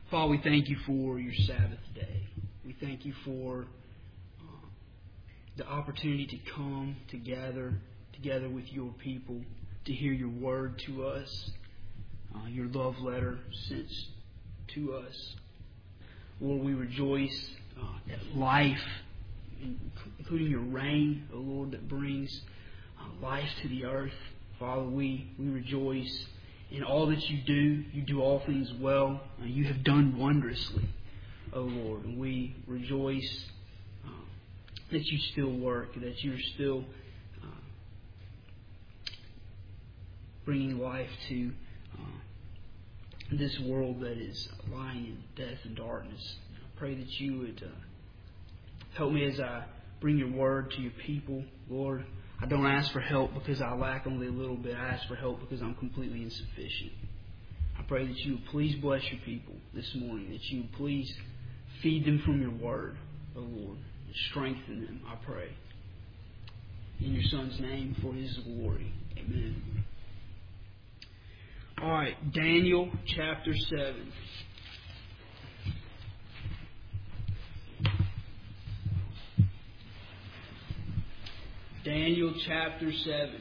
Father, we thank you for your Sabbath day. We thank you for the opportunity to come together with your people, to hear your word to us, your love letter sent to us. Lord, we rejoice at life, including your rain, O Lord, that brings life to the earth. Father, we rejoice in all that you do. You do all things well. You have done wondrously, O Lord. And we rejoice that you still work, that you're still bringing life to this world that is lying in death and darkness. I pray that you would help me as I bring your word to your people, Lord. I don't ask for help because I lack only a little bit. I ask for help because I'm completely insufficient. I pray that you would please bless your people this morning, that you would please feed them from your word, O Lord, and strengthen them, I pray. In your Son's name, for his glory. Amen. All right, Daniel chapter 7. Daniel chapter 7.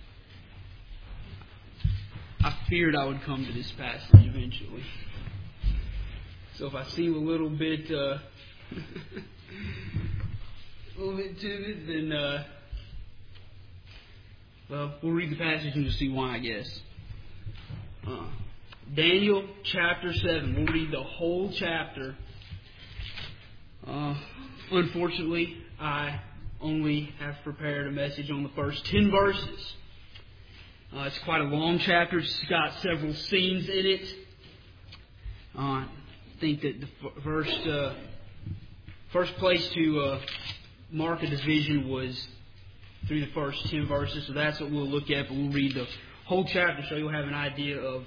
I feared I would come to this passage eventually. So if I seem a little bit timid, then we'll read the passage and you'll see why, I guess. Daniel chapter 7. We'll read the whole chapter. Unfortunately, I only have prepared a message on the first 10 verses. It's quite a long chapter. It's got several scenes in it. I think that the first place to mark a division was through the first 10 verses. So that's what we'll look at. But we'll read the whole chapter so you'll have an idea of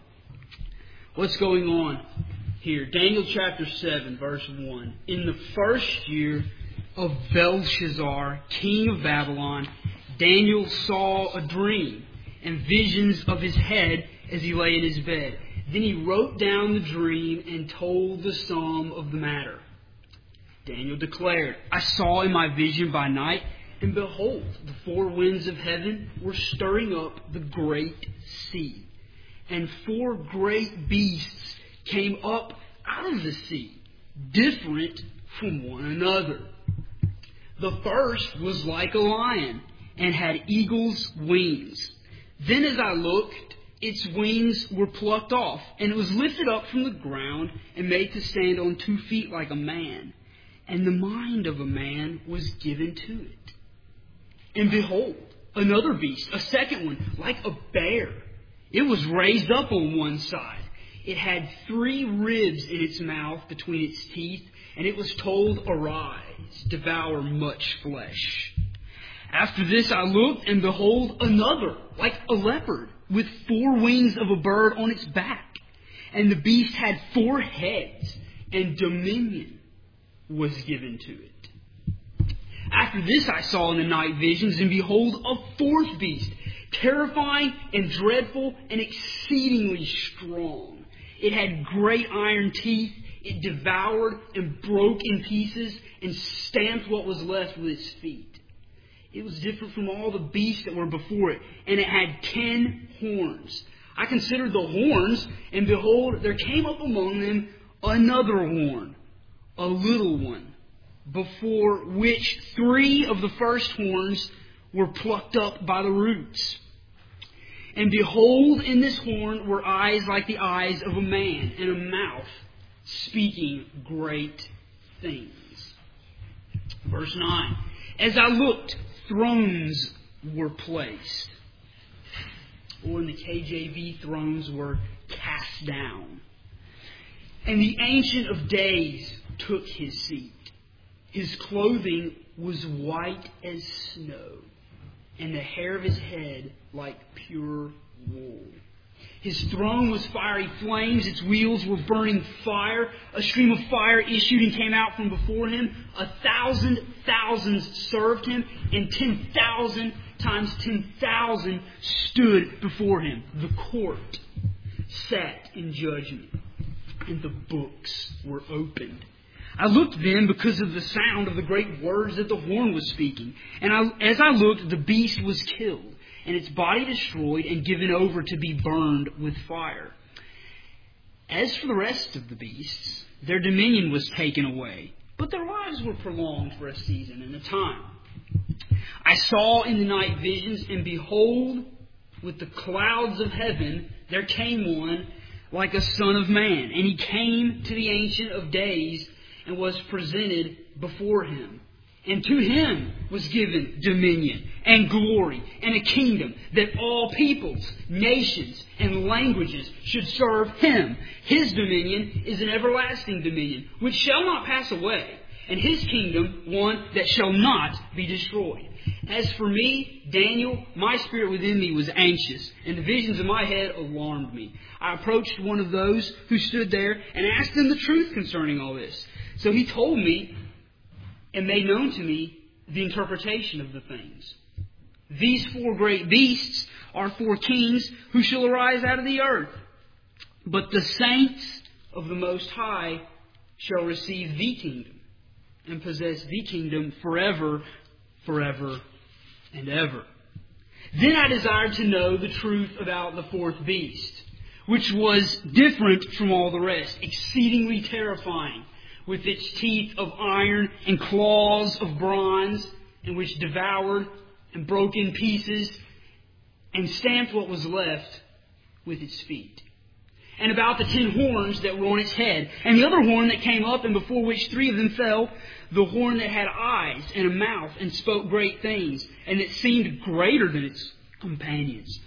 what's going on here. Daniel chapter 7, verse 1. In the first year of Belshazzar, king of Babylon, Daniel saw a dream and visions of his head as he lay in his bed. Then he wrote down the dream and told the sum of the matter. Daniel declared, I saw in my vision by night, and behold, the four winds of heaven were stirring up the great sea. And four great beasts came up out of the sea, different from one another. The first was like a lion and had eagle's wings. Then as I looked, its wings were plucked off, and it was lifted up from the ground and made to stand on 2 feet like a man. And the mind of a man was given to it. And behold, another beast, a second one, like a bear. It was raised up on one side. It had 3 ribs in its mouth between its teeth, and it was told, Arise, devour much flesh. After this I looked, and behold, another, like a leopard, with 4 wings of a bird on its back. And the beast had 4 heads, and dominion was given to it. After this I saw in the night visions, and behold, a 4th beast, terrifying and dreadful and exceedingly strong. It had great iron teeth. It devoured and broke in pieces and stamped what was left with its feet. It was different from all the beasts that were before it, and it had 10 horns. I considered the horns, and behold, there came up among them another horn, a little one, before which 3 of the first horns were plucked up by the roots. And behold, in this horn were eyes like the eyes of a man, and a mouth speaking great things. Verse 9. As I looked, thrones were placed. Or in the KJV, thrones were cast down. And the Ancient of Days took his seat. His clothing was white as snow, and the hair of his head like pure wool. His throne was fiery flames. Its wheels were burning fire. A stream of fire issued and came out from before him. 1,000 thousands served him, and 10,000 times 10,000 stood before him. The court sat in judgment. and the books were opened. I looked then because of the sound of the great words that the horn was speaking. And as I looked, the beast was killed, and its body destroyed and given over to be burned with fire. As for the rest of the beasts, their dominion was taken away, but their lives were prolonged for a season and a time. I saw in the night visions, and behold, with the clouds of heaven, there came one like a son of man. And he came to the Ancient of Days and was presented before him. And to him was given dominion and glory and a kingdom, that all peoples, nations, and languages should serve him. His dominion is an everlasting dominion, which shall not pass away, and his kingdom one that shall not be destroyed. As for me, Daniel, my spirit within me was anxious, and the visions of my head alarmed me. I approached one of those who stood there and asked him the truth concerning all this. So he told me and made known to me the interpretation of the things. These 4 great beasts are 4 kings who shall arise out of the earth. But the saints of the Most High shall receive the kingdom and possess the kingdom forever, forever, and ever. Then I desired to know the truth about the 4th beast, which was different from all the rest, exceedingly terrifying, with its teeth of iron and claws of bronze, and which devoured and broke in pieces and stamped what was left with its feet. And about the 10 horns that were on its head, and the other horn that came up, and before which 3 of them fell, the horn that had eyes and a mouth and spoke great things, and that seemed greater than its companions.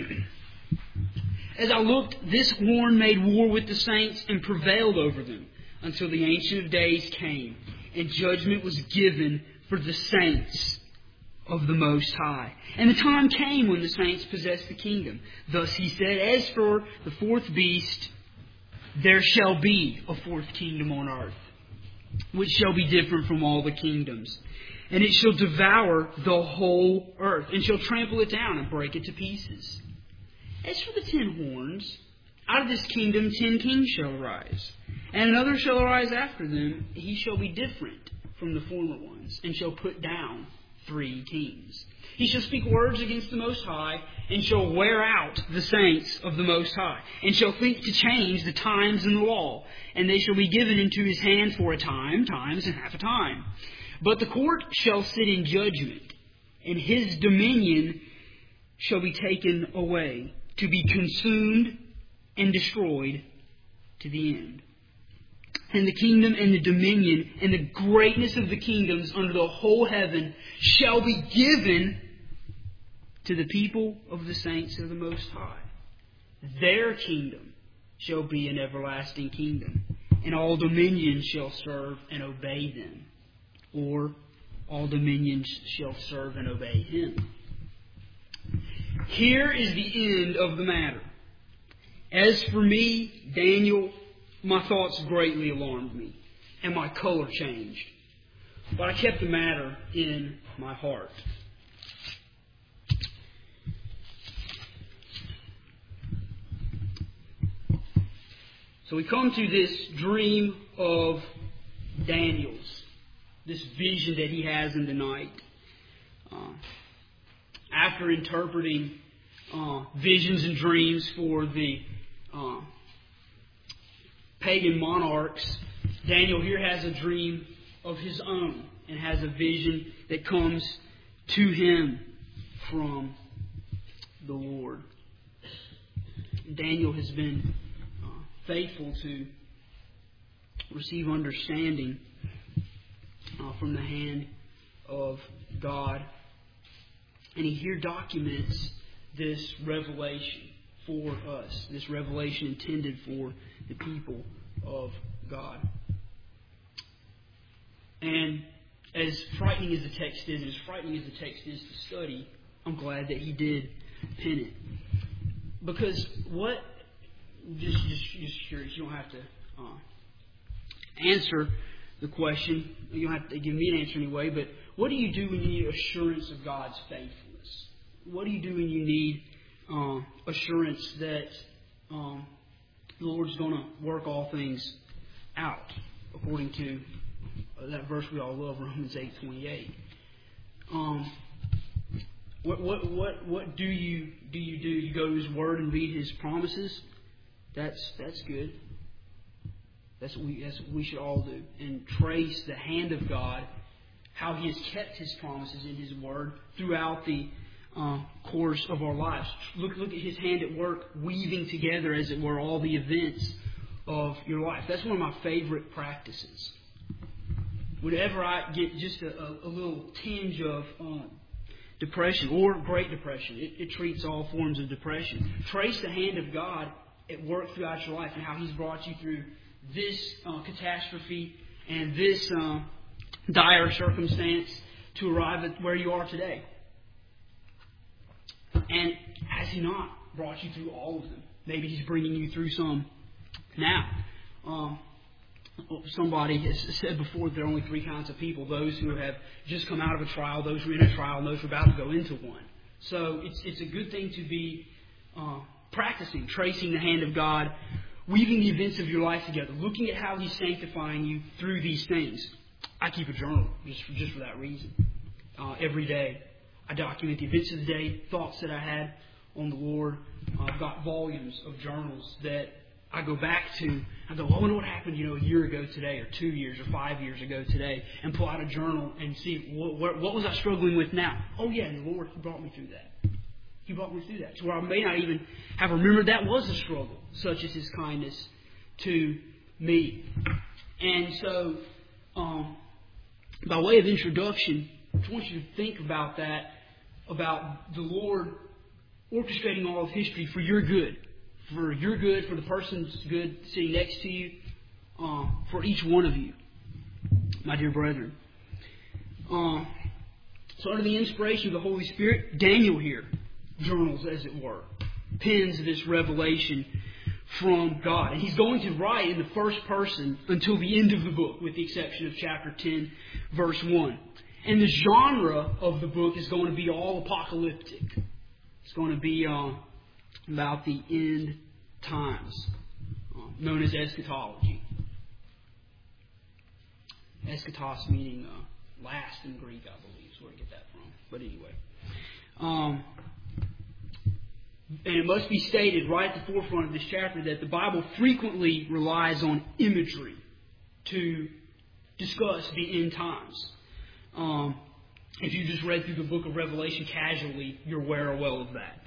As I looked, this horn made war with the saints and prevailed over them, until the Ancient of Days came, and judgment was given for the saints of the Most High. And the time came when the saints possessed the kingdom. Thus he said, as for the 4th beast, there shall be a 4th kingdom on earth, which shall be different from all the kingdoms. And it shall devour the whole earth, and shall trample it down and break it to pieces. As for the 10 horns, out of this kingdom 10 kings shall arise, and another shall arise after them. He shall be different from the former ones, and shall put down 3 kings. He shall speak words against the Most High, and shall wear out the saints of the Most High, and shall think to change the times and the law. And they shall be given into his hand for a time, times, and half a time. But the court shall sit in judgment, and his dominion shall be taken away, to be consumed and destroyed to the end. And the kingdom and the dominion and the greatness of the kingdoms under the whole heaven shall be given to the people of the saints of the Most High. Their kingdom shall be an everlasting kingdom, and all dominions shall serve and obey them, or all dominions shall serve and obey him. Here is the end of the matter. As for me, Daniel, my thoughts greatly alarmed me, and my color changed. But I kept the matter in my heart. So we come to this dream of Daniel's, this vision that he has in the night. After interpreting visions and dreams for the pagan monarchs, Daniel here has a dream of his own and has a vision that comes to him from the Lord. Daniel has been faithful to receive understanding from the hand of God. And he here documents this revelation for us, this revelation intended for the people of God. And as frightening as the text is, as frightening as the text is to study, I'm glad that he did pen it. Because what, just curious, you don't have to answer the question, you don't have to give me an answer anyway, but what do you do when you need assurance of God's faithfulness? What do you do when you need assurance that the Lord's going to work all things out, according to that verse we all love, Romans 8:28. What do you do? You go to His Word and read His promises. That's good. That's what we should all do, and trace the hand of God, how He has kept His promises in His Word throughout the course of our lives. Look at His hand at work, weaving together, as it were, all the events of your life. That's one of my favorite practices. Whenever I get just a little tinge of depression or Great Depression, it treats all forms of depression. Trace the hand of God at work throughout your life and how He's brought you through this catastrophe and this dire circumstance to arrive at where you are today. And has He not brought you through all of them? Maybe He's bringing you through some now. Somebody has said before there are only three kinds of people: those who have just come out of a trial, those who are in a trial, and those who are about to go into one. So it's a good thing to be practicing, tracing the hand of God, weaving the events of your life together, looking at how He's sanctifying you through these things. I keep a journal just for that reason. Every day I document the events of the day, thoughts that I had on the Lord. I've got volumes of journals that I go back to. I go, I wonder what happened, a year ago today, or 2 years, or 5 years ago today, and pull out a journal and see what was I struggling with now. Oh yeah, and the Lord, He brought me through that. He brought me through that, to where I may not even have remembered that was a struggle, such as His kindness to me. And so, by way of introduction, I just want you to think about that, about the Lord orchestrating all of history for your good. For your good, for the person's good sitting next to you, for each one of you, my dear brethren. So under the inspiration of the Holy Spirit, Daniel here journals, as it were, pens this revelation from God. And he's going to write in the first person until the end of the book, with the exception of chapter 10, verse 1. And the genre of the book is going to be all apocalyptic. It's going to be about the end times, known as eschatology. Eschatos meaning last in Greek, I believe, is where I get that from. But anyway. And it must be stated right at the forefront of this chapter that the Bible frequently relies on imagery to discuss the end times. If you just read through the book of Revelation casually, you're aware well of that.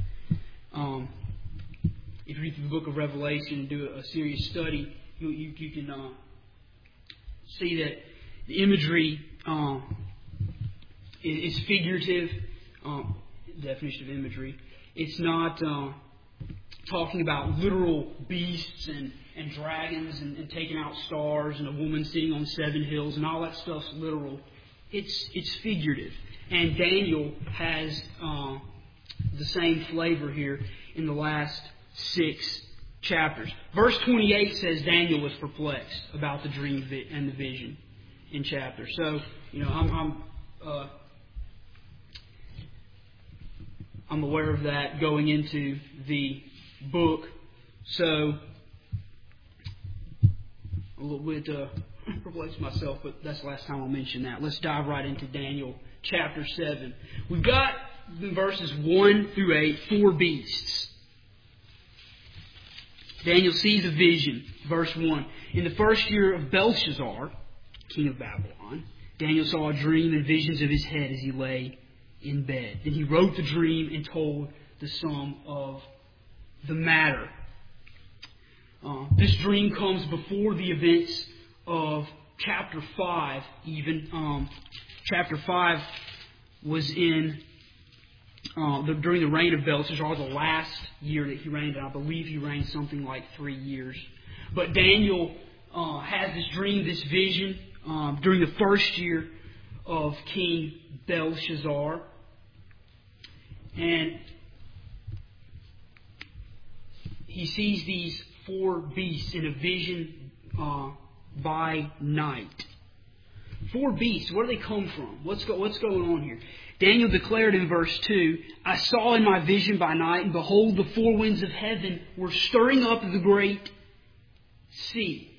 If you read through the book of Revelation and do a serious study, you can see that the imagery is figurative. Definition of imagery. It's not talking about literal beasts and dragons and taking out stars and a woman sitting on 7 hills and all that stuff's literal. It's figurative. And Daniel has the same flavor here in the last 6 chapters. Verse 28 says Daniel was perplexed about the dream and the vision in chapter. So, I'm aware of that going into the book. So, a little bit perplexed myself, but that's the last time I'll mention that. Let's dive right into Daniel chapter 7. We've got in verses 1 through 8, 4 beasts. Daniel sees a vision. Verse 1. In the first year of Belshazzar, king of Babylon, Daniel saw a dream and visions of his head as he lay in bed. Then he wrote the dream and told the sum of the matter. This dream comes before the events of chapter 5 even. Chapter 5 was in during the reign of Belshazzar, the last year that he reigned, and I believe he reigned something like 3 years. But Daniel has this dream, this vision, during the first year of King Belshazzar. And he sees these 4 beasts in a vision by night. 4 beasts, where do they come from? What's going on here? Daniel declared in verse 2, I saw in my vision by night, and behold, the 4 winds of heaven were stirring up the great sea.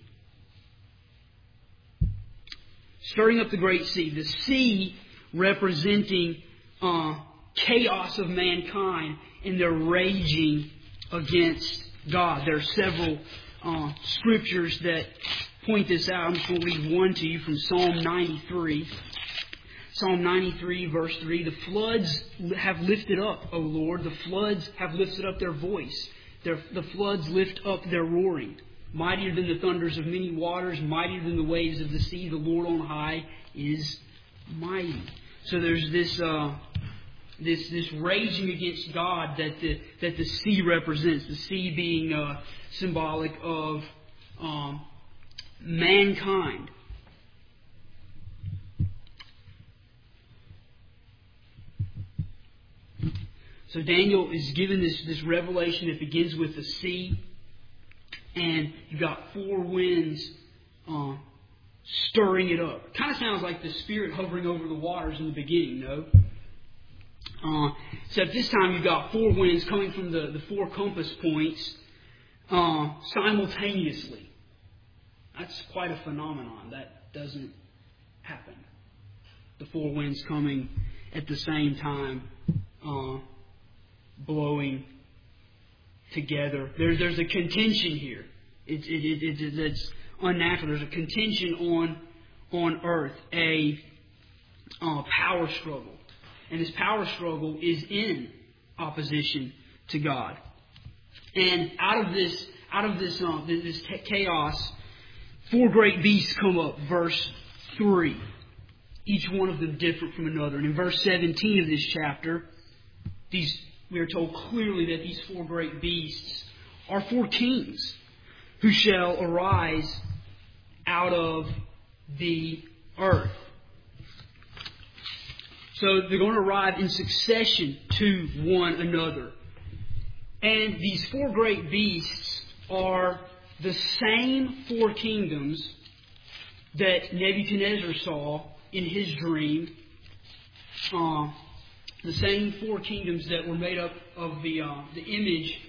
Stirring up the great sea. The sea representing chaos of mankind and their raging against God. There are several scriptures that point this out. I'm just going to read one to you from Psalm 93. Psalm 93, verse 3. The floods have lifted up, O Lord. The floods have lifted up their voice. The floods lift up their roaring. Mightier than the thunders of many waters, mightier than the waves of the sea, the Lord on high is mighty. So there's this raging against God that the sea represents. The sea being symbolic of mankind. So Daniel is given this revelation that begins with the sea. And you've got four winds stirring it up. It kind of sounds like the Spirit hovering over the waters in the beginning, no? Except this time you've got four winds coming from the four compass points simultaneously. That's quite a phenomenon. That doesn't happen. The four winds coming at the same time, blowing together. There's a contention here. It's unnatural. There's a contention on earth, a power struggle, and this power struggle is in opposition to God. And out of this chaos, four great beasts come up. Verse 3. Each one of them different from another. And in verse 17 of this chapter, we are told clearly that these four great beasts are four kings who shall arise out of the earth. So they're going to arrive in succession to one another. And these four great beasts are the same four kingdoms that Nebuchadnezzar saw in his dream. The same four kingdoms that were made up of the image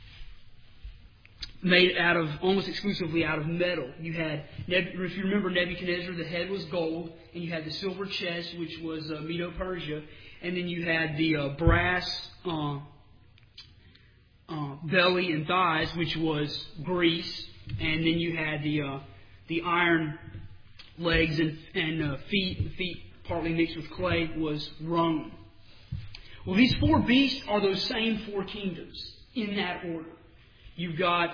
made out of almost exclusively out of metal. You had, if you remember Nebuchadnezzar, the head was gold, and you had the silver chest, which was Medo-Persia, and then you had the brass belly and thighs, which was Greece, and then you had the iron legs and feet. The feet partly mixed with clay was Rome. Well, these four beasts are those same four kingdoms in that order. You've got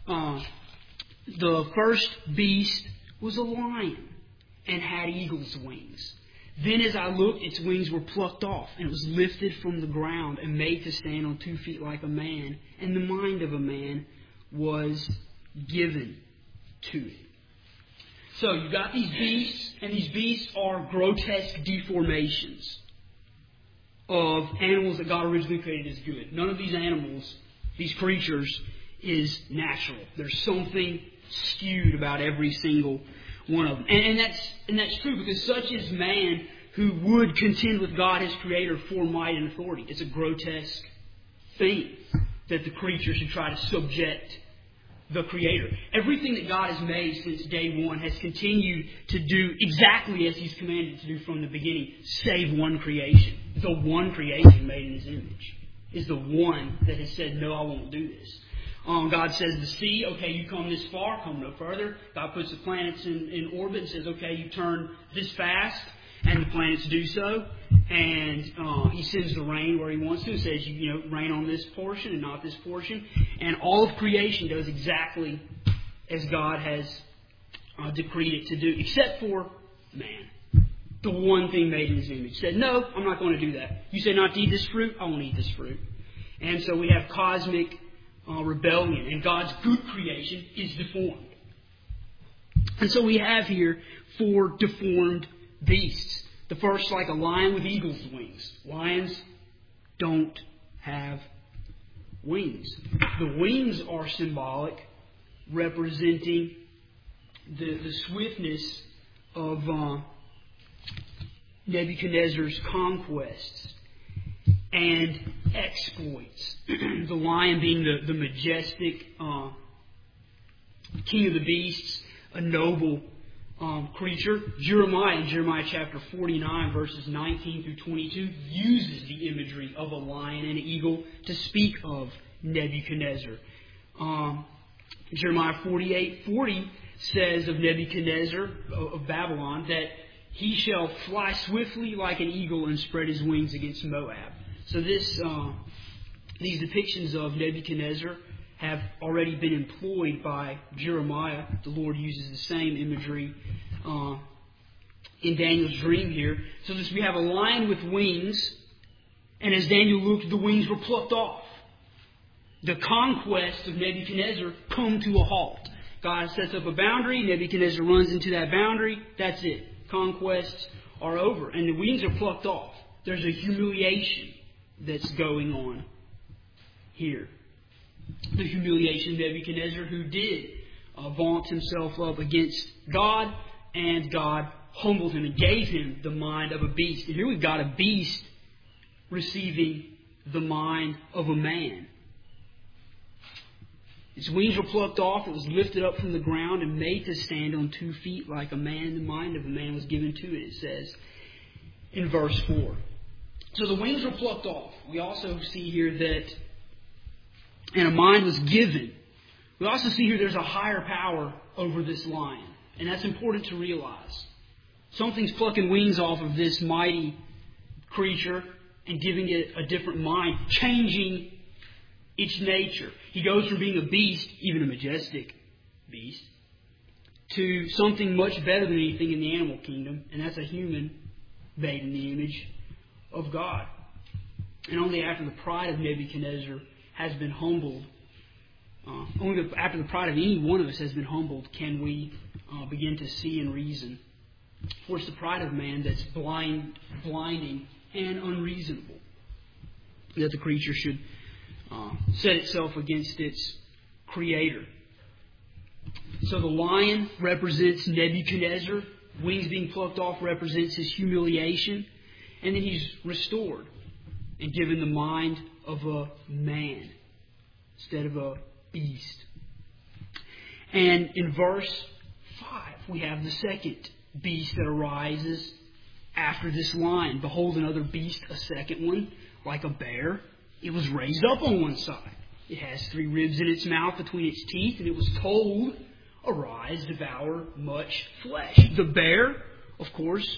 the first beast was a lion and had eagle's wings. Then as I looked, its wings were plucked off, and it was lifted from the ground and made to stand on 2 feet like a man, and the mind of a man was given to it. So you've got these beasts, and these beasts are grotesque deformations of animals that God originally created as good. None of these animals, these creatures, is natural. There's something skewed about every single one of them. And that's true, because such is man who would contend with God, his Creator, for might and authority. It's a grotesque thing that the creature should try to subject the Creator. Everything that God has made since day one has continued to do exactly as He's commanded to do from the beginning, save one creation. The one creation made in His image is the one that has said, no, I won't do this. God says the sea, okay, you come this far, come no further. God puts the planets in orbit and says, okay, you turn this fast, and the planets do so. And He sends the rain where He wants to. He says, rain on this portion and not this portion. And all of creation does exactly as God has decreed it to do, except for man. The one thing made in His image. Said, no, I'm not going to do that. You say not to eat this fruit, I won't eat this fruit. And so we have cosmic rebellion, and God's good creation is deformed. And so we have here 4 deformed beasts. The first, like a lion with eagle's wings. Lions don't have wings. The wings are symbolic, representing the swiftness of Nebuchadnezzar's conquests and exploits. The lion being the majestic king of the beasts, a noble creature. Jeremiah, in Jeremiah chapter 49, verses 19 through 22, uses the imagery of a lion and an eagle to speak of Nebuchadnezzar. Jeremiah 48:40 says of Nebuchadnezzar of Babylon that he shall fly swiftly like an eagle and spread his wings against Moab. So these depictions of Nebuchadnezzar have already been employed by Jeremiah. The Lord uses the same imagery in Daniel's dream here. So we have a lion with wings, and as Daniel looked, the wings were plucked off. The conquest of Nebuchadnezzar come to a halt. God sets up a boundary, Nebuchadnezzar runs into that boundary, that's it. Conquests are over, and the wings are plucked off. There's a humiliation that's going on here. The humiliation of Nebuchadnezzar, who did vaunt himself up against God, and God humbled him and gave him the mind of a beast. And here we've got a beast receiving the mind of a man. Its wings were plucked off, it was lifted up from the ground and made to stand on 2 feet like a man. The mind of a man was given to it, it says in verse 4. So the wings were plucked off. We also see here that, and a mind was given. We also see here there's a higher power over this lion. And that's important to realize. Something's plucking wings off of this mighty creature and giving it a different mind, changing its nature. He goes from being a beast, even a majestic beast, to something much better than anything in the animal kingdom, and that's a human made in the image of God. And only after the pride of Nebuchadnezzar has been humbled, only after the pride of any one of us has been humbled, can we begin to see and reason. For it's the pride of man that's blinding and unreasonable, that the creature should set itself against its Creator. So the lion represents Nebuchadnezzar. Wings being plucked off represents his humiliation. And then he's restored and given the mind of a man instead of a beast. And in verse 5, we have the second beast that arises after this lion. Behold, another beast, a second one, like a bear. It was raised up on one side. It has 3 ribs in its mouth between its teeth, and it was told, arise, devour much flesh. The bear, of course,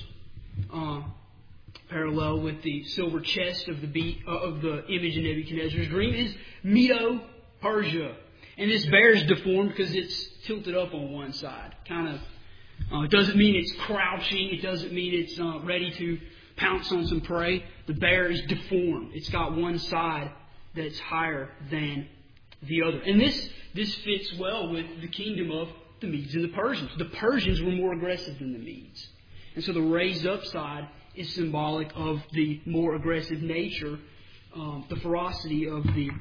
parallel with the silver chest of the image in Nebuchadnezzar's dream, is Medo-Persia. And this bear is deformed because it's tilted up on one side. It doesn't mean it's crouching. It doesn't mean it's ready to pounce on some prey. The bear is deformed. It's got one side that's higher than the other. And this fits well with the kingdom of the Medes and the Persians. The Persians were more aggressive than the Medes. And so the raised up side is symbolic of the more aggressive nature, the ferocity of the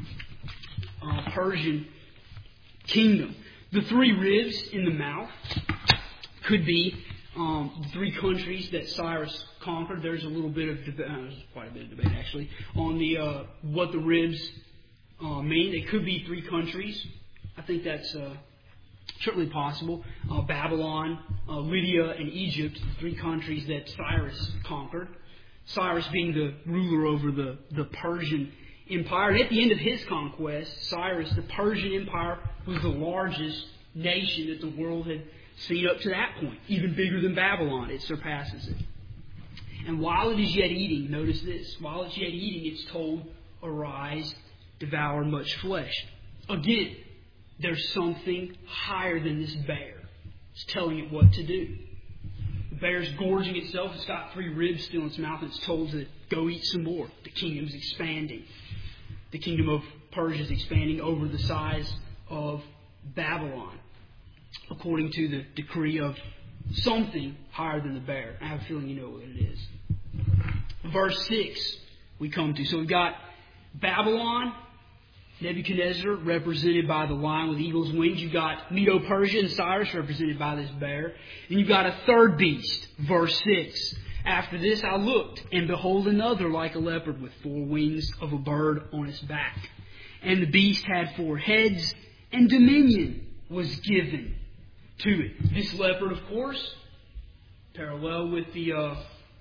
Persian kingdom. The 3 ribs in the mouth could be the 3 countries that Cyrus conquered. There's a little bit of debate, there's quite a bit of debate actually, on the what the ribs mean. They could be 3 countries. I think that's certainly possible. Babylon, Lydia, and Egypt, the 3 countries that Cyrus conquered. Cyrus being the ruler over the Persian Empire. And at the end of his conquest, Cyrus, the Persian Empire, was the largest nation that the world had seen up to that point. Even bigger than Babylon. It surpasses it. And while it is yet eating, notice this, while it's yet eating, it's told, arise, devour much flesh. Again, there's something higher than this bear. It's telling it what to do. The bear's gorging itself. It's got 3 ribs still in its mouth, and it's told to go eat some more. The kingdom's expanding. The kingdom of Persia is expanding over the size of Babylon, according to the decree of something higher than the bear. I have a feeling you know what it is. Verse 6 we come to. So we've got Babylon, Nebuchadnezzar, represented by the lion with eagle's wings. You've got Medo-Persia and Cyrus, represented by this bear. And you've got a third beast, verse 6. After this I looked, and behold another like a leopard with 4 wings of a bird on its back. And the beast had 4 heads, and dominion was given to it. This leopard, of course, parallel with the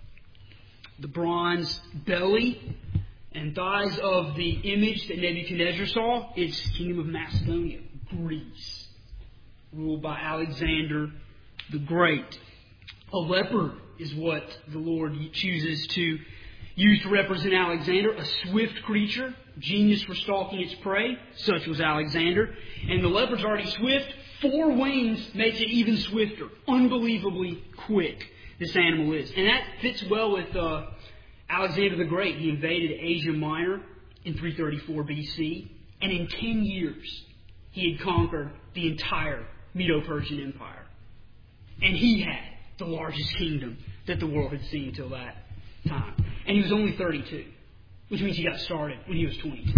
bronze belly and thighs of the image that Nebuchadnezzar saw, it's the kingdom of Macedonia, Greece, ruled by Alexander the Great. A leopard is what the Lord chooses to use to represent Alexander, a swift creature, genius for stalking its prey. Such was Alexander. And the leopard's already swift. 4 wings makes it even swifter. Unbelievably quick this animal is. And that fits well with Alexander the Great. He invaded Asia Minor in 334 BC. And in 10 years, he had conquered the entire Medo-Persian Empire. And he had the largest kingdom that the world had seen until that time. And he was only 32, which means he got started when he was 22.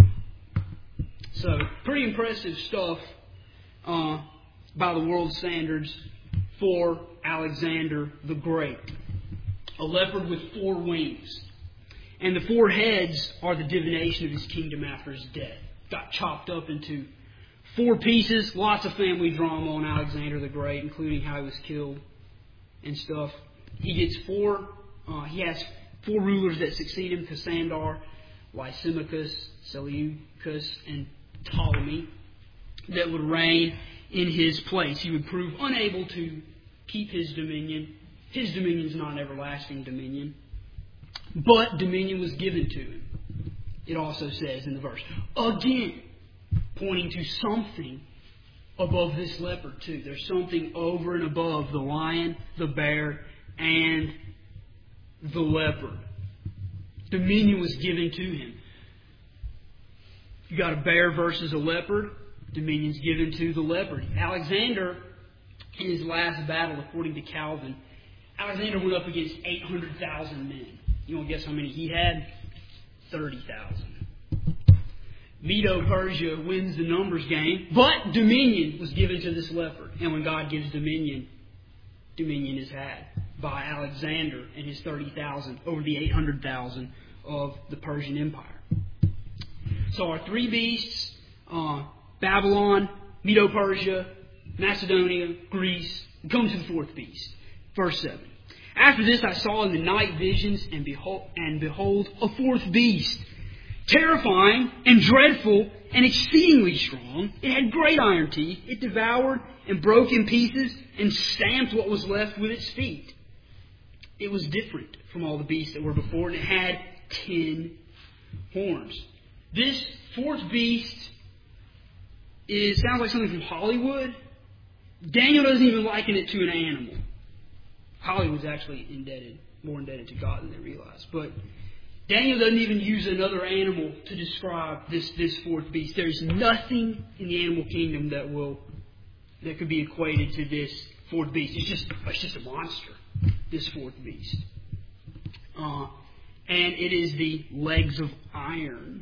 So, pretty impressive stuff by the world standards for Alexander the Great. A leopard with 4 wings. And the 4 heads are the divination of his kingdom after his death. Got chopped up into 4 pieces. Lots of family drama on Alexander the Great, including how he was killed and stuff. He has 4 rulers that succeed him: Cassander, Lysimachus, Seleucus, and Ptolemy, that would reign in his place. He would prove unable to keep his dominion. His dominion is not an everlasting dominion, but dominion was given to him. It also says in the verse, again, pointing to something above this leopard too. There's something over and above the lion, the bear, and the leopard. Dominion was given to him. You got a bear versus a leopard. Dominion's given to the leopard. Alexander, in his last battle, according to Calvin, Alexander went up against 800,000 men. You want to guess how many he had? 30,000. Medo-Persia wins the numbers game, but dominion was given to this leopard. And when God gives dominion, dominion is had by Alexander and his 30,000 over the 800,000 of the Persian Empire. So our 3 beasts, Babylon, Medo-Persia, Macedonia, Greece, come to the 4th beast. Verse 7. After this I saw in the night visions, and behold, a 4th beast, terrifying and dreadful and exceedingly strong. It had great iron teeth. It devoured and broke in pieces and stamped what was left with its feet. It was different from all the beasts that were before, and it had 10 horns. This 4th beast sounds like something from Hollywood. Daniel doesn't even liken it to an animal. Hollywood's actually more indebted to God than they realize. But Daniel doesn't even use another animal to describe this 4th beast. There's nothing in the animal kingdom that could be equated to this 4th beast. It's just a monster, this 4th beast. And it is the legs of iron.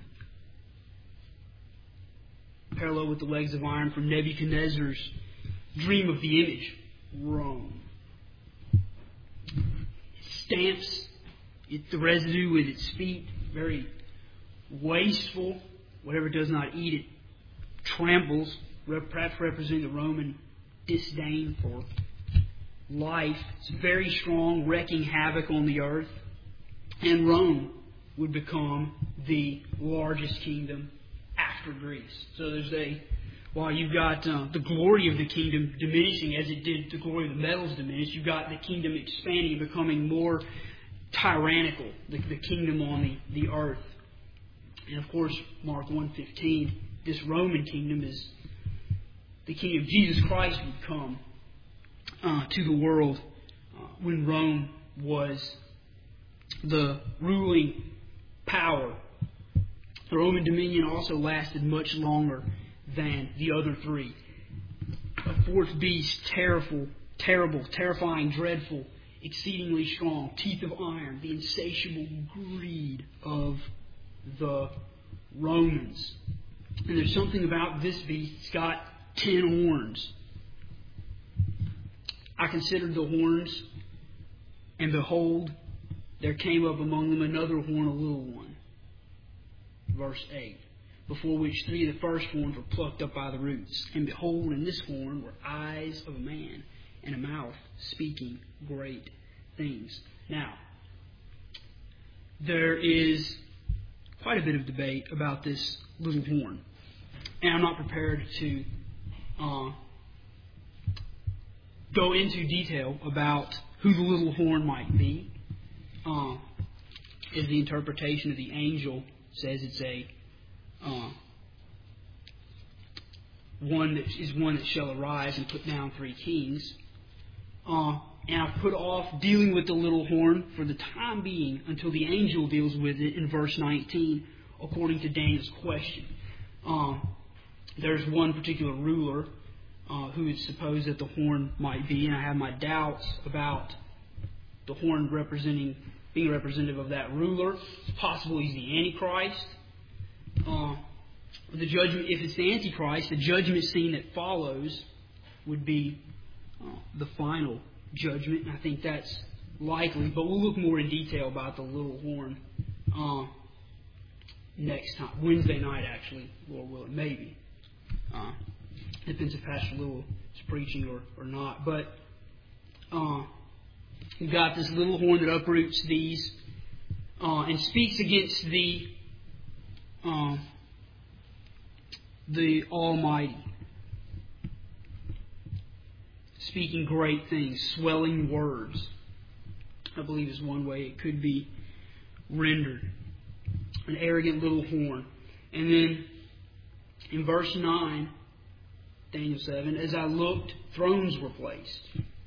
Parallel with the legs of iron from Nebuchadnezzar's dream of the image, Rome. It stamps the residue with its feet, very wasteful. Whatever does not eat it tramples, perhaps representing the Roman disdain for life. It's very strong, wreaking havoc on the earth. And Rome would become the largest kingdom after Greece. So while you've got the glory of the kingdom diminishing as it did the glory of the metals diminish, you've got the kingdom expanding and becoming more tyrannical, the kingdom on the earth. And of course, Mark 1:15, this Roman kingdom is the kingdom. Jesus Christ would come to the world when Rome was the ruling power. The Roman dominion also lasted much longer than the other 3. A 4th beast, terrible, terrifying, dreadful, exceedingly strong, teeth of iron, the insatiable greed of the Romans. And there's something about this beast. It's got 10 horns. I considered the horns, and behold, there came up among them another horn, a little one. Verse 8. before which 3 of the first horns were plucked up by the roots. And behold, in this horn were eyes of a man, and a mouth speaking great things. Now, there is quite a bit of debate about this little horn, and I'm not prepared to go into detail about who the little horn might be. As the interpretation of the angel says, it's a one that shall arise and put down 3 kings. And I've put off dealing with the little horn for the time being until the angel deals with it in verse 19, according to Daniel's question. There's one particular ruler who is supposed that the horn might be, and I have my doubts about the horn being representative of that ruler. It's possible he's the Antichrist. The judgment, if it's the Antichrist, the judgment scene that follows would be the final judgment, and I think that's likely. But we'll look more in detail about the little horn next time, Wednesday night, actually, Lord willing, maybe. Depends if Pastor Little is preaching or not. But you've got this little horn that uproots these and speaks against the Almighty. Speaking great things, swelling words, I believe is one way it could be rendered. An arrogant little horn. And then in verse 9, Daniel 7, as I looked, thrones were placed.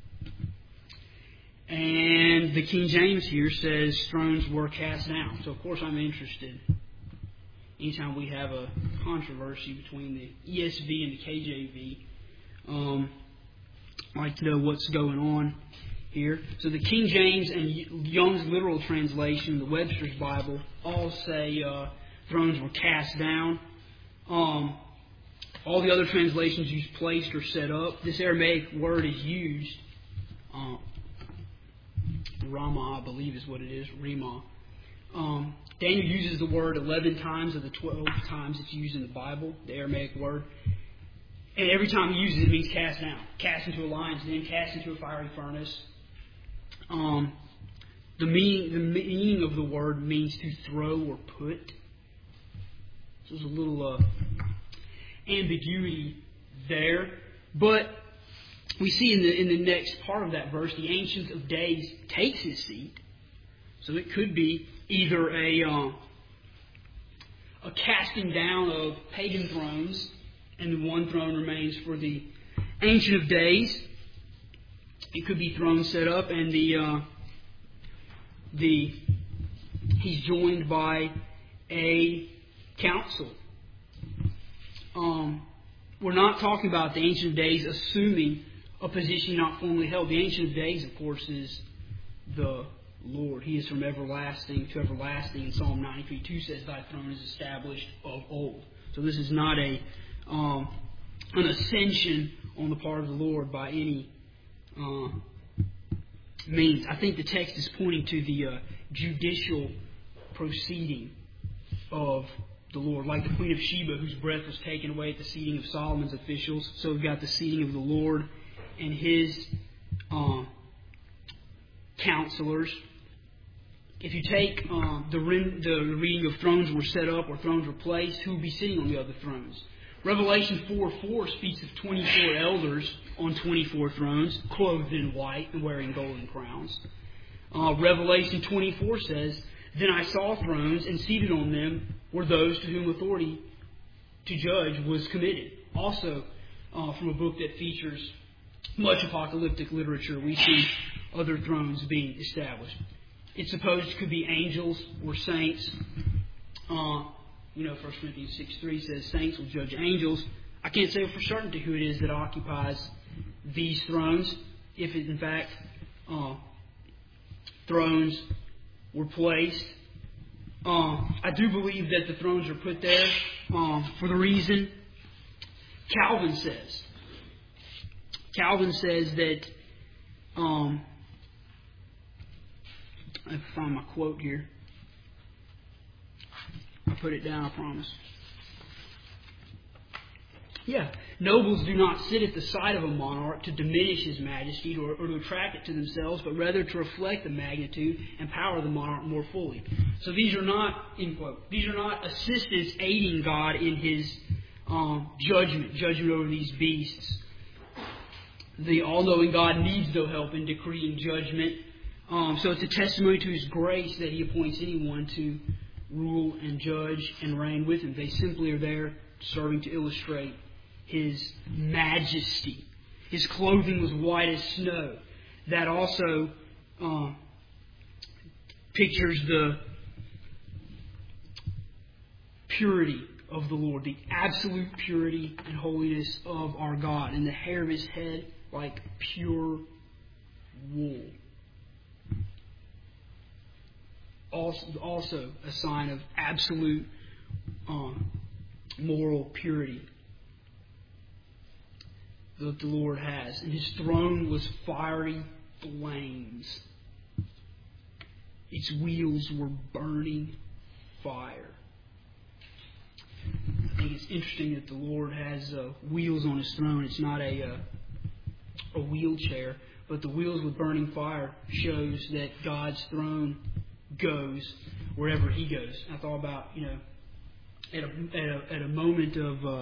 And the King James here says thrones were cast down. So of course I'm interested. Anytime we have a controversy between the ESV and the KJV, I'd like to know what's going on here. So the King James and Young's literal translation, the Webster's Bible, all say thrones were cast down. All the other translations use placed or set up. This Aramaic word is used. Ramah, I believe is what it is. Ramah. Daniel uses the word 11 times of the 12 times it's used in the Bible, the Aramaic word. And every time he uses it, it means cast down. Cast into a lion's den, cast into a fiery furnace. The meaning of the word means to throw or put. So there's a little ambiguity there. But we see in the next part of that verse, the Ancient of Days takes his seat. So it could be either a casting down of pagan thrones, and the one throne remains for the Ancient of Days. It could be thrones set up, and he's joined by a council. We're not talking about the Ancient of Days assuming a position not formally held. The Ancient of Days, of course, is the Lord. He is from everlasting to everlasting. And Psalm 93:2 says, "Thy throne is established of old." So this is not an ascension on the part of the Lord by any means. I think the text is pointing to the judicial proceeding of the Lord, like the Queen of Sheba, whose breath was taken away at the seating of Solomon's officials. So we've got the seating of the Lord and his counselors. If you take the reading of thrones were set up or thrones were placed, who will be sitting on the other thrones? Revelation 4:4 speaks of 24 elders on 24 thrones, clothed in white and wearing golden crowns. Revelation 24 says, "Then I saw thrones, and seated on them were those to whom authority to judge was committed." Also, from a book that features much apocalyptic literature, we see other thrones being established. It's supposed it could be angels or saints. 1 Corinthians 6:3 says saints will judge angels. I can't say for certainty who it is that occupies these thrones, if it, in fact thrones were placed. I do believe that the thrones are put there for the reason Calvin says. Calvin says that, I find my quote here. I put it down, I promise. Yeah. Nobles do not sit at the side of a monarch to diminish his majesty or to attract it to themselves, but rather to reflect the magnitude and power of the monarch more fully. So these are not, end quote, these are not assistants aiding God in His judgment over these beasts. The all-knowing God needs no help in decreeing judgment. So it's a testimony to His grace that He appoints anyone to rule and judge and reign with Him. They simply are there serving to illustrate His majesty. His clothing was white as snow. That also pictures the purity of the Lord, the absolute purity and holiness of our God. And the hair of His head like pure wool. Also a sign of absolute moral purity that the Lord has. And His throne was fiery flames. Its wheels were burning fire. I think it's interesting that the Lord has wheels on His throne. It's not a wheelchair, but the wheels with burning fire shows that God's throne goes wherever He goes. I thought about, at a moment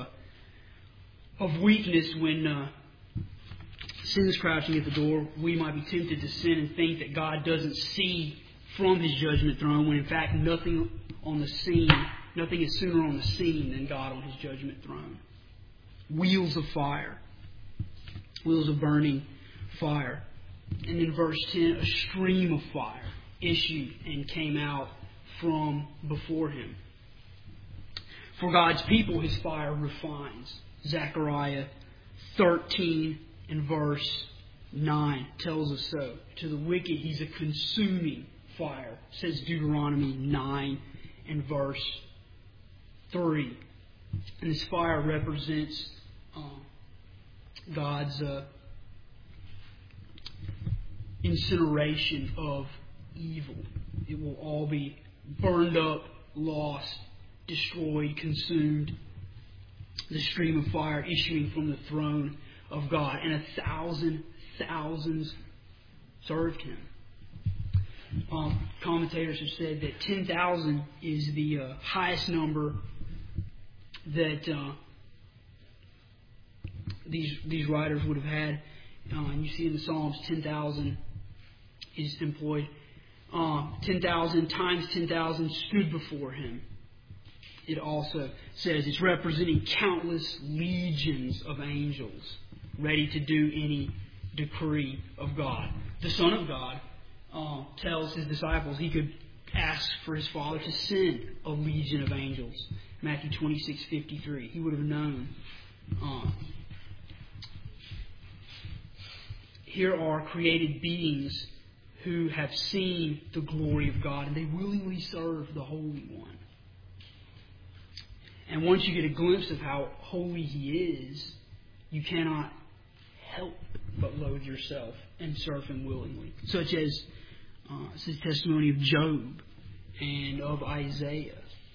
of weakness when sin is crouching at the door, we might be tempted to sin and think that God doesn't see from His judgment throne, when in fact nothing is sooner on the scene than God on His judgment throne. Wheels of fire. Wheels of burning fire. And in verse 10, a stream of fire issued and came out from before Him. For God's people, His fire refines. Zechariah 13 and verse 9 tells us so. To the wicked, He's a consuming fire, says Deuteronomy 9 and verse 3. And this fire represents God's incineration of evil. It will all be burned up, lost, destroyed, consumed. The stream of fire issuing from the throne of God. And 1,000 thousands served Him. Commentators have said that 10,000 is the highest number that these writers would have had. And you see in the Psalms, 10,000 is employed. 10,000 times 10,000 stood before Him. It also says it's representing countless legions of angels ready to do any decree of God. The Son of God tells His disciples He could ask for His Father to send a legion of angels. Matthew 26:53. He would have known. Here are created beings who have seen the glory of God, and they willingly serve the Holy One. And once you get a glimpse of how holy He is, you cannot help but loathe yourself and serve Him willingly. Such as the testimony of Job and of Isaiah.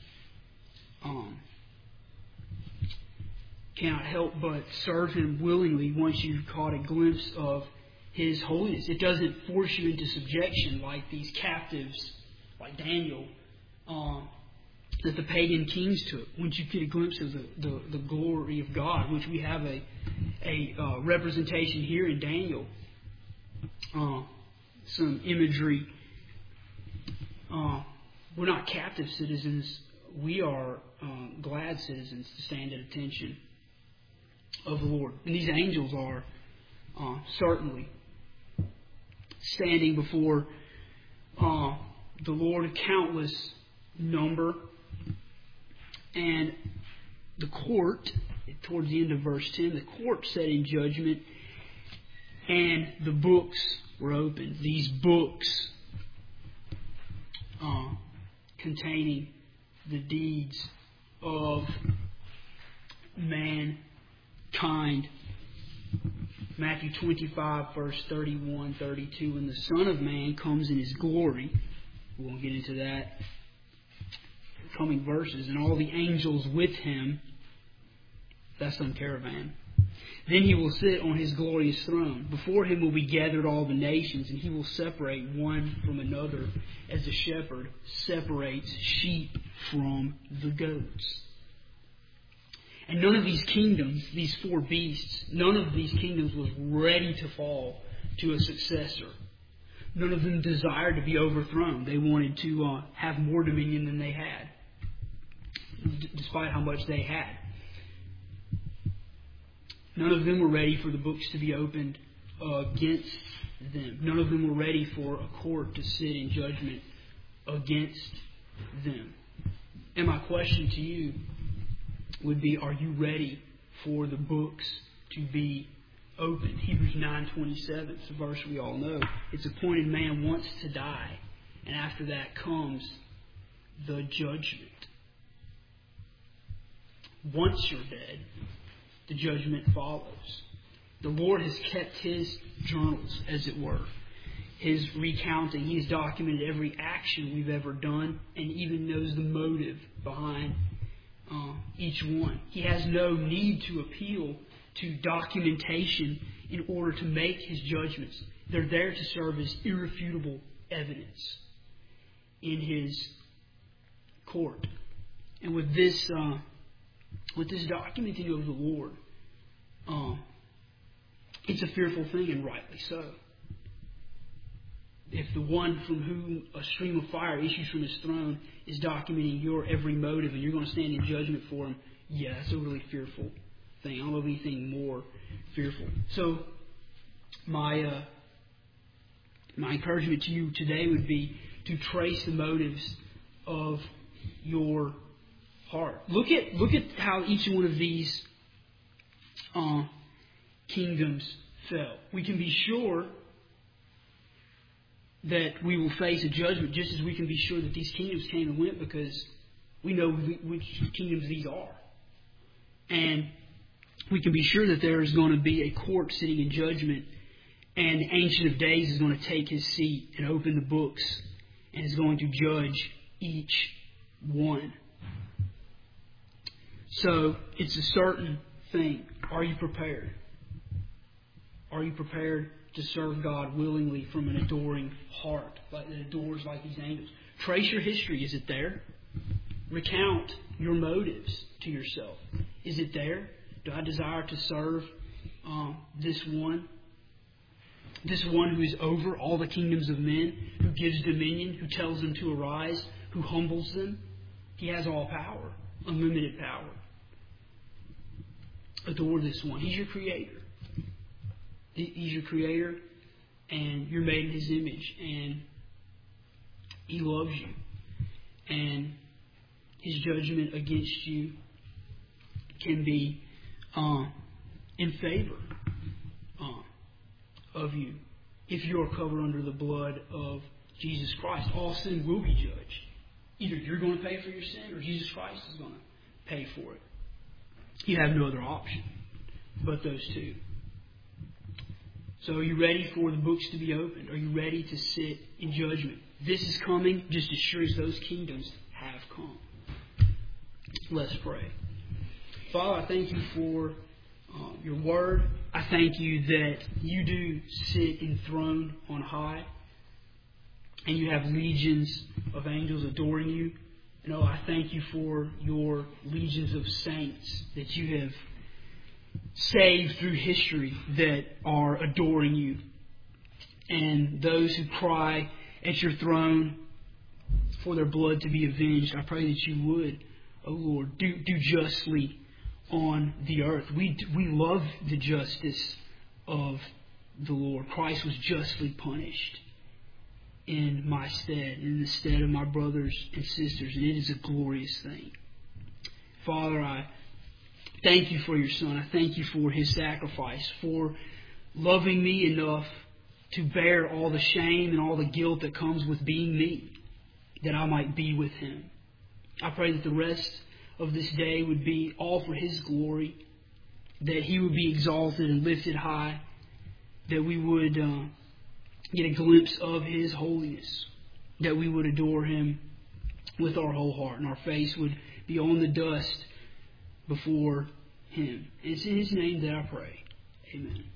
Cannot help but serve Him willingly once you've caught a glimpse of His holiness. It doesn't force you into subjection like these captives, like Daniel, that the pagan kings took. Once you get a glimpse of the glory of God, which we have a representation here in Daniel, some imagery. We're not captive citizens. We are glad citizens to stand at attention of the Lord. And these angels are certainly standing before the Lord, a countless number. And the court, towards the end of verse 10, the court sat in judgment and the books were opened. These books containing the deeds of mankind. Matthew 25, verse 31, 32. When the Son of Man comes in His glory, we won't get into that coming verses, and all the angels with Him, That's on caravan. Then he will sit on his glorious throne. Before him will be gathered all the nations, and he will separate one from another as a shepherd separates sheep from the goats. And none of these kingdoms, these four beasts, none of these kingdoms was ready to fall to a successor. None of them desired to be overthrown. They wanted to have more dominion than they had, despite how much they had. None of them were ready for the books to be opened against them. None of them were ready for a court to sit in judgment against them. And my question to you would be, are you ready for the books to be opened? Hebrews 9:27, it's a verse we all know. It's appointed man wants to die, and after that comes the judgment. Once you're dead, the judgment follows. The Lord has kept His journals, as it were. His recounting. He's documented every action we've ever done and even knows the motive behind each one. He has no need to appeal to documentation in order to make His judgments. They're there to serve as irrefutable evidence in His court. And with this documenting of the Lord, it's a fearful thing, and rightly so. If the one from whom a stream of fire issues from His throne is documenting your every motive and you're going to stand in judgment for Him, yeah, that's a really fearful thing. I don't know of anything more fearful. So my encouragement to you today would be to trace the motives of your heart. Look at how each one of these kingdoms fell. We can be sure that we will face a judgment, just as we can be sure that these kingdoms came and went, because we know which kingdoms these are. And we can be sure that there is going to be a court sitting in judgment, and the Ancient of Days is going to take his seat and open the books and is going to judge each one. So it's a certain thing. Are you prepared? Are you prepared to serve God willingly from an adoring heart that adores like these angels? Trace your history. Is it there? Recount your motives to yourself. Is it there? Do I desire to serve this one who is over all the kingdoms of men, who gives dominion, who tells them to arise, who humbles them? He has all power, unlimited power. Adore this one. He's your Creator. He's your Creator, and you're made in His image, and He loves you. And His judgment against you can be in favor of you if you are covered under the blood of Jesus Christ. All sin will be judged. Either you're going to pay for your sin, or Jesus Christ is going to pay for it. You have no other option but those two. So are you ready for the books to be opened? Are you ready to sit in judgment? This is coming just as sure as those kingdoms have come. Let's pray. Father, I thank you for your word. I thank you that you do sit enthroned on high, and you have legions of angels adoring you. And I thank you for your legions of saints that you have saved through history that are adoring you. And those who cry at your throne for their blood to be avenged, I pray that you would, O Lord, do justly on the earth. We love the justice of the Lord. Christ was justly punished in my stead, in the stead of my brothers and sisters, and it is a glorious thing. Father, I thank you for your Son. I thank you for His sacrifice, for loving me enough to bear all the shame and all the guilt that comes with being me, that I might be with Him. I pray that the rest of this day would be all for His glory, that He would be exalted and lifted high, that we would get a glimpse of His holiness, that we would adore Him with our whole heart, and our face would be on the dust before Him. And it's in His name that I pray. Amen.